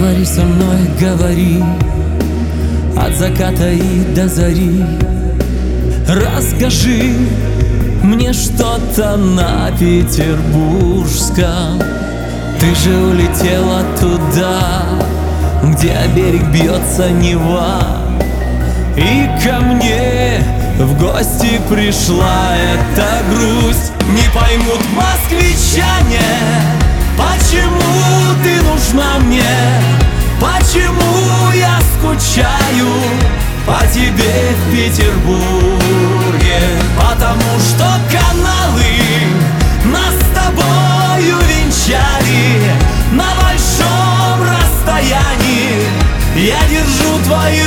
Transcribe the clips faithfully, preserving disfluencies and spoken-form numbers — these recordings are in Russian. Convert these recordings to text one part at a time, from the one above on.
Говори со мной, говори, от заката и до зари. Расскажи мне что-то на петербургском. Ты же улетела туда, где берег бьется Нева, и ко мне в гости пришла эта грусть. Не поймут москвичане, почему ты нужна мне, почему я скучаю по тебе в Петербурге. Потому что каналы нас с тобою венчали на большом расстоянии. Я держу твои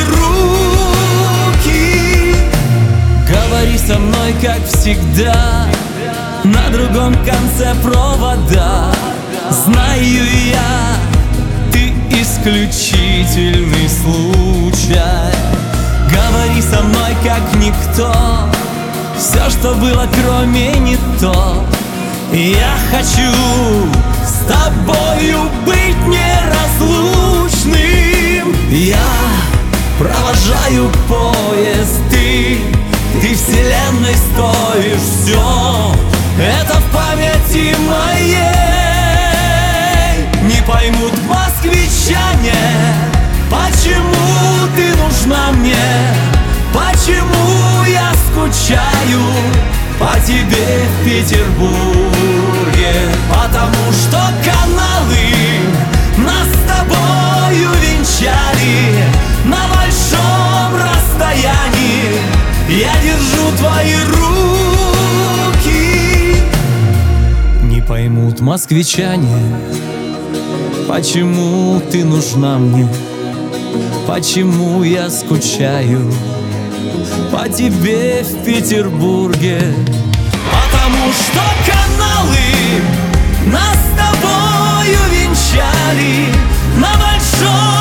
руки. Говори со мной, как всегда, на другом конце провода. Знаю я, ты исключительный случай. Говори со мной, как никто, все, что было, кроме не то. Я хочу с тобою быть неразлучным. Я провожаю поезд, ты, ты вселенной стоишь. Все это в памяти моей. Не поймут москвичане, почему ты нужна мне, почему я скучаю по тебе в Петербурге. Потому что каналы нас с тобою венчали на большом расстоянии. Я держу твои руки. Не поймут москвичане, почему ты нужна мне, почему я скучаю по тебе в Петербурге. Потому что каналы нас с тобою венчали на большом